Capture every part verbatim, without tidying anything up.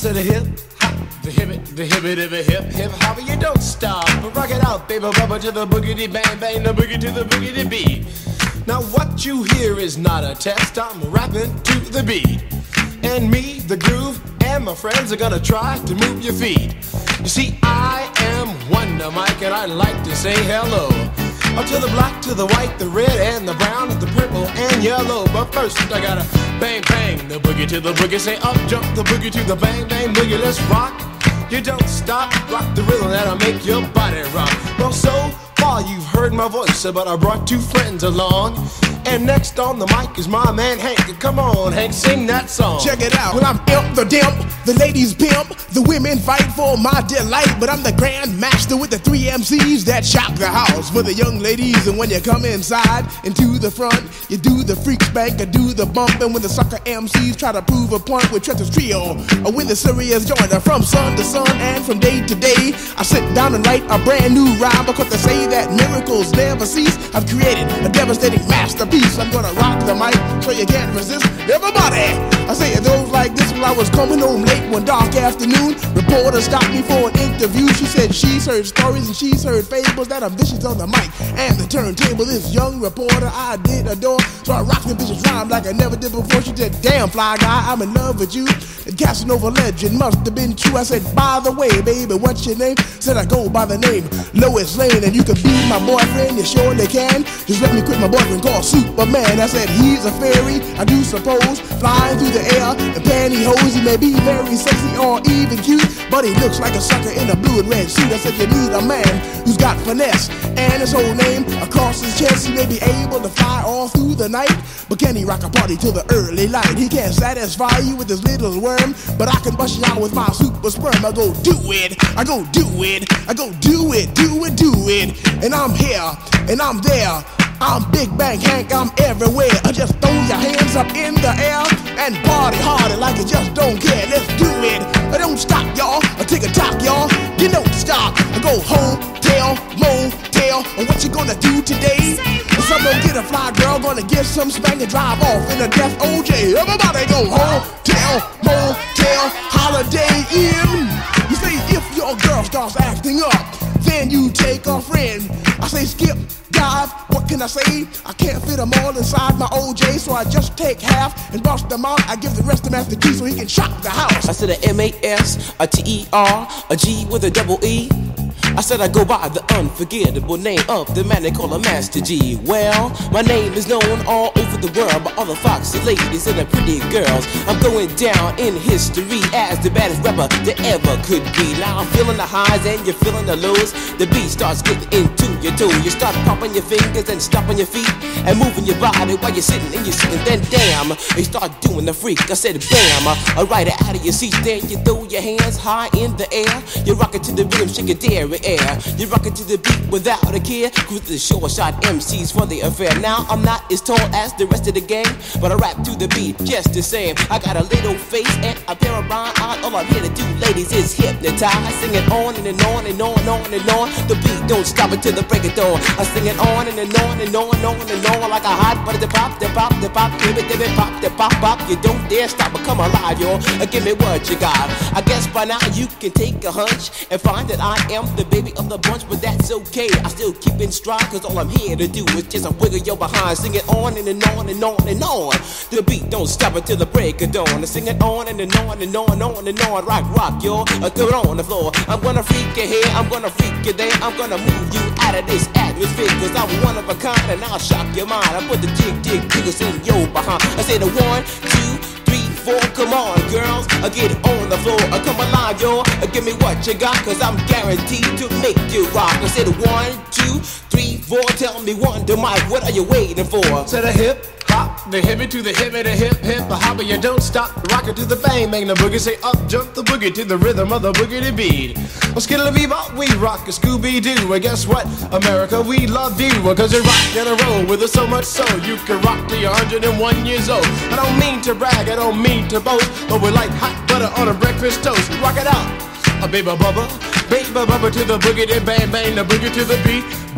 said a hip hop, the hip it, the hip it, the hip hip hop. You don't stop, but rock it out, baby, bubba to the boogity bang bang, the boogie to the boogity beat. Now what you hear is not a test. I'm rapping to the beat, and me, the groove, and my friends are gonna try to move your feet. You see, I am Wonder Mike, and I'd like to say hello up to the black, to the white, the red, and the brown, and the purple, and yellow. But first, I gotta bang, bang, the boogie to the boogie. Say up, jump the boogie to the bang, bang, boogie. Let's rock. You don't stop, rock the rhythm that'll make your body rock. Well, so far you've heard my voice, but I brought two friends along. And next on the mic is my man Hank. Come on, Hank, sing that song. Check it out. Well, I'm Imp the Dimp, the ladies pimp, the women fight for my delight. But I'm the grand master with the three M Cs that shock the house for the young ladies. And when you come inside into the front, you do the freak spank or do the bump. And when the sucker M Cs try to prove a point with Trevor's Trio, or when the serious joiner from sun to sun and from day to day, I sit down and write a brand new rhyme because they say that miracles never cease. I've created a devastating masterpiece. I'm gonna rock the mic so you can't resist. Everybody, I say it goes like this. While I was coming home late one dark afternoon, reporter stopped me for an interview. She said she's heard stories and she's heard fables that are vicious on the mic and the turntable. This young reporter I did adore, so I rocked the vicious rhyme like I never did before. She said, damn fly guy, I'm in love with you. And Casanova legend must have been true. I said, by the way, baby, what's your name? Said I go by the name Lois Lane, and you can be my boyfriend, you surely can. Just let me quit my boyfriend called Superman. I said he's a fairy, I do suppose, flying through the air in pantyhose. He may be very sexy or even cute, but he looks like a sucker in a blue and red suit. I said you need a man who's got finesse and his whole name across his chest. He may be able to fly all through the night, but can he rock a party till the early light? He can't satisfy you with his little worm, but I can bust you out with my super sperm. I go do it, I go do it, I go do it, do it, do it. And I'm here, and I'm there. I'm Big Bang Hank, I'm everywhere. I just throw your hands up in the air and party harder like you just don't care. Let's do it. I don't stop, y'all. I take a talk, y'all. You don't stop. I go home, tell, motel. And what you gonna do today? Some gonna get a fly girl, gonna get some spank and drive off in a death O J. Everybody go home, tell, motel, Holiday Inn. You say if your girl starts acting up, then you take a friend. I say skip, dive, what can I say? I can't fit them all inside my O J, so I just take half and bust them out. I give the rest to Master G so he can shock the house. I said a M A S, a T E R, a G with a double E. I said I go by the unforgettable name of the man they call a Master G. Well, my name is known all over the world by all the foxy ladies and the pretty girls. I'm going down in history as the baddest rapper there ever could be. Now I'm feeling the highs and you're feeling the lows. The beat starts getting into your toe. You start popping your fingers and stomping your feet and moving your body while you're sitting and you're sitting. Then damn, you start doing the freak. I said bam, I ride it out of your seat. Then you throw your hands high in the air. You rock it to the rhythm, shake it dairy air. You rock it to the beat without a care. Cruise the short shot M Cs for the affair. Now I'm not as tall as the rest of the gang, but I rap to the beat just the same. I got a little face and a pair of rhyme eyes. All I'm here to do, ladies, is hypnotize. Sing it on and, and on and on and on and on. The beat don't stop until the break of dawn. I sing it on and, and on and on and on and on like a hot butter. The pop, the pop, the pop, give it, give it, pop, the pop, pop. You don't dare stop or come alive, y'all. Give me what you got. I guess by now you can take a hunch and find that I am the baby of the bunch, but that's okay. I still keep in stride, cause all I'm here to do is just a wiggle your behind. Sing it on and, and on and on and on. The beat don't stop until the break of dawn. I sing it on and, and on and on and on and on. Rock, rock, y'all. Uh, Get on the floor. I'm gonna freak you here, I'm gonna freak you there. I'm gonna move you out of this atmosphere, cause I'm one of a kind and I'll shock your mind. I put the jig, jig, jiggles in your behind. I say the one, two, three, four, come on, girls, I get on the floor, I come alive, yo, I give me what you got, cause I'm guaranteed to make you rock. I said one, two, three, four, tell me one, to Mike, what are you waiting for? Said a hip hop, the hippie to the hippie, the hip hip, the hopper, you don't stop, rock it to the bang, bang the boogie, say up, jump the boogie to the rhythm of the boogie to beat. Well, skittle bebop, we rock a Scooby-Doo, and guess what, America, we love you, cause you rock in a row with us so much so, you can rock till you're one hundred and one years old. I don't mean to brag, I don't mean to boast, but we're like hot butter on a breakfast toast. Rock it out, a baby bubba, baby bubba to the boogie, then bang bang the boogie to the beat.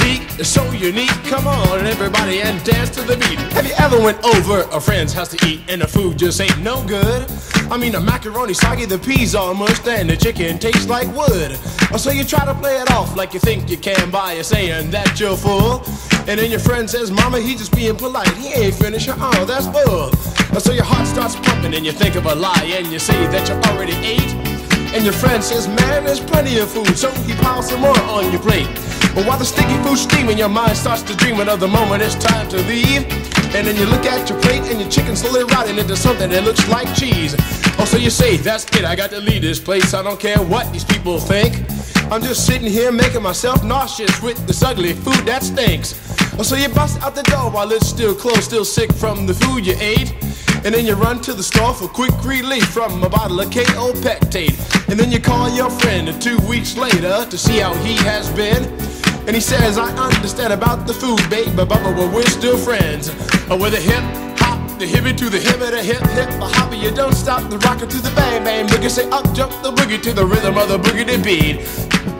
technique is so unique. Come on, everybody, and dance to the beat. Have you ever went over a friend's house to eat and the food just ain't no good? I mean, the macaroni soggy, the peas all mushed, and the chicken tastes like wood. So you try to play it off like you think you can by saying that you're full. And then your friend says, Mama, he just being polite. He ain't finished. Oh, that's bull. So your heart starts pumping and you think of a lie and you say that you already ate. And your friend says, man, there's plenty of food, so he piles some more on your plate. But while the sticky food's steaming, your mind starts to dreaming of the moment it's time to leave. And then you look at your plate and your chicken slowly rotting into something that looks like cheese. Oh, so you say, that's it, I got to leave this place. I don't care what these people think. I'm just sitting here making myself nauseous with this ugly food that stinks. Oh, so you bust out the door while it's still closed, still sick from the food you ate. And then you run to the store for quick relief from a bottle of K O Pectate. And then you call your friend two weeks later to see how he has been. And he says, I understand about the food, babe, but Bubba, we're still friends. Oh, with a hip hop, the hippie to the hippie, the hip hip, the hopper, you don't stop the rocker to the bang bang boogie. Say up jump the boogie to the rhythm of the boogie beat.